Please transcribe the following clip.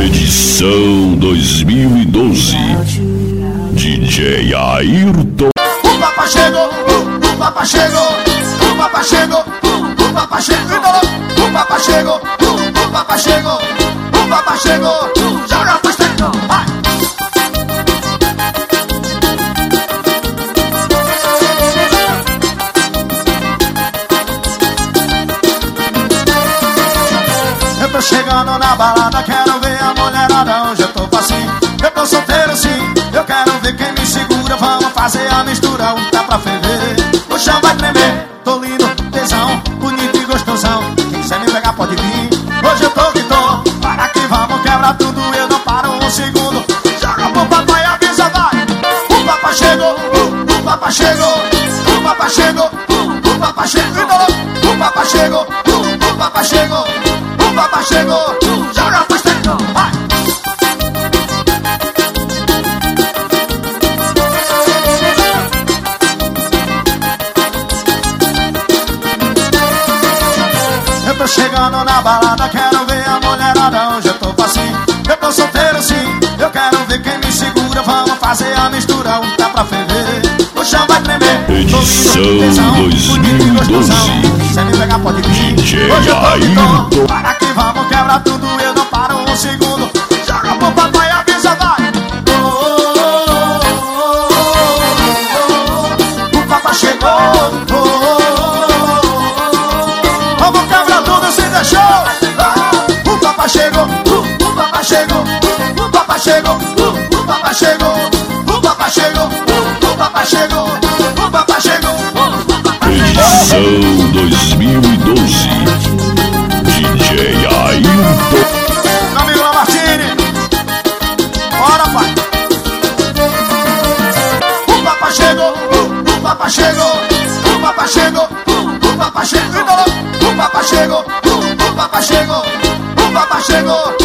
Edição 2012. DJ Ayrton. O Papa chegou, o Papa chegou, o Papa chegou, o Papa chegou, o Papa chegou, o Papa chegou, o Papa chegou. Joga pra estreitão, vai! Eu tô chegando na balada, quero ver a mulherada. Hoje eu tô facinho, eu tô solteiro sim. Eu quero ver quem me segura, vamos fazer a mistura. Um tá pra ferver, o chão vai tremer. Tô lindo, tesão, bonito e gostosão. Quem quiser me pegar pode vir. Hoje eu tô que tô, para que vamos quebrar tudo. Eu não paro um segundo. Joga pro papai, avisa, vai. O Papa chegou, o Papa chegou, o Papa chegou, o Papa chegou, o Papa chegou, o Papa chegou, o Papa chegou. Joga pro estreitão, vai. Eu tô chegando na balada, quero ver a mulherada. Hoje eu tô facinho, eu tô solteiro sim. Eu quero ver quem me segura, vamos fazer a mistura. Um tá pra ferver, o chão vai tremer. Edição 2012. Se me pegar pode vir. DJ Hoje eu tô que tô, Ayrton. para que vamos quebrar tudo. Eu não paro um segundo. Joga pro papai, avisa, vai. O Papa chegou. Vamos quebrar tudo se deixou. O Papa chegou, o Papa chegou, o Papa chegou, o Papa chegou, o Papa chegou, o Papa chegou, o Papa chegou. Edição 2012. DJ Ayrton. Meu amigo Lamartine, bora, pai. O Papa chegou, o Papa chegou, o Papa chegou, o Papa chegou, o Papa chegou, o Papa chegou, o Papa chegou.